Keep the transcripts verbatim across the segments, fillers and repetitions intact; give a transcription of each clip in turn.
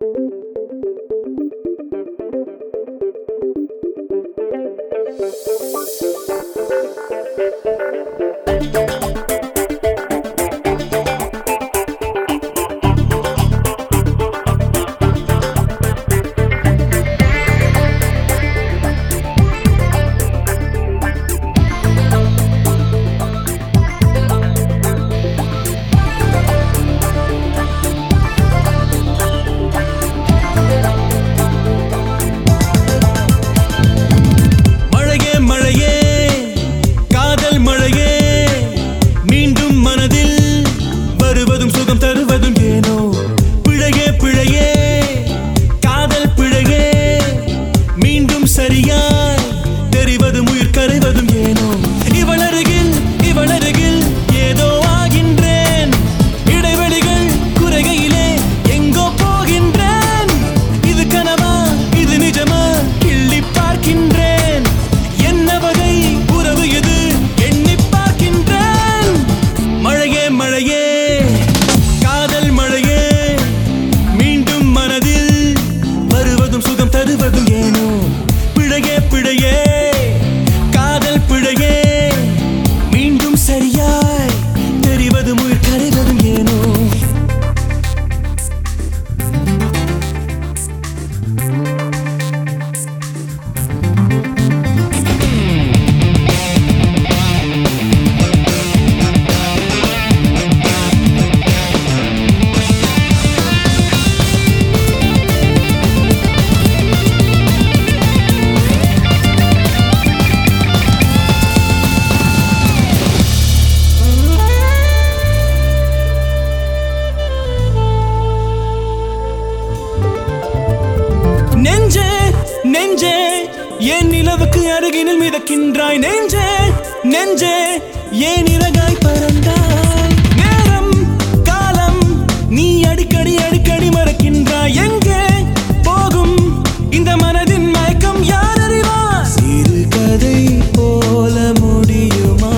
நெஞ்சே ஏன் நிலவுக்கு அருகினில் மிதக்கின்றாய் நெஞ்சே நெஞ்சே ஏன் இறகாய் பறந்தாய் நேரம் காலம் நீ அடிக்கடி அடிக்கடி மறக்கின்றாய் எங்கே போகும் இந்த மனதின் மயக்கம் யார் அறிவார் சிறு கதை போல முடியுமா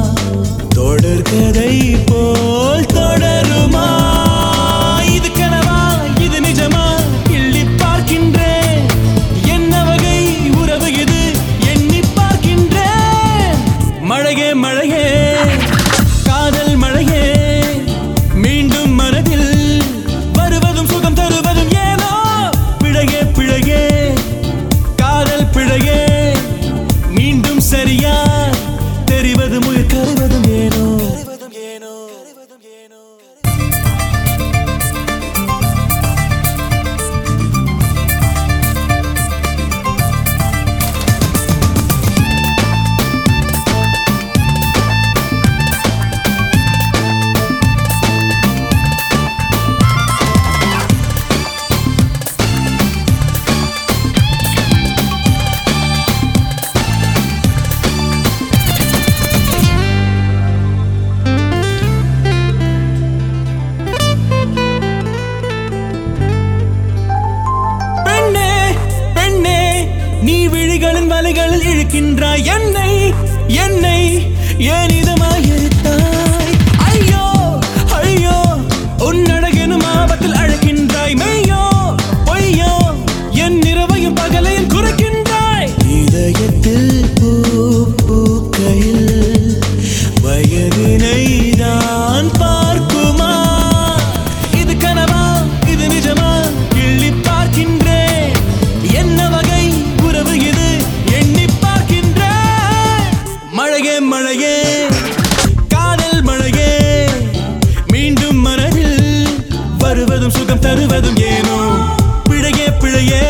தொடர் கதை போல் தொடருமா இது கனவா இது நிஜமா எள்ளி பார்க்கின்றேன் என்ன வகை உறவு இது எண்ணி பார்க்கின்றேன் மழையே மழையே காதல் மழையே மீண்டும் மனதில் வருவதும் சுகம் தருவதும் ஏனோ பிழையே பிழையே காதல் பிழையே மீண்டும் சரியா தெரிவதும் உயிர் கருவதும் ஏனோ நீ விழிகளின் வலைகளில் இழுக்கின்றாய் என்னை என்னை ஏன் இதமாய் இருத்தாய் ஐயோ ஐயோ உன் அழகெனும் ஆபத்தில் அழைக்கின்றாய் மெய்யோ பொய்யோ என் இரவையும் பகலையும் குறைக்கின்றாய் இதயத்தில் பூ பூக்கையில் வயதினை தான் பார்க்குமா இது கனவா இது நிஜமா கிள்ளி பார்க்கின்றேன் என்ன வகை உறவு இது எண்ணி பார்க்கின்றேன் மழையே மழையே காதல் மழையே மீண்டும் மனதில் வருவதும் சுகம் தருவதும் ஏனோ பிழையே பிழையே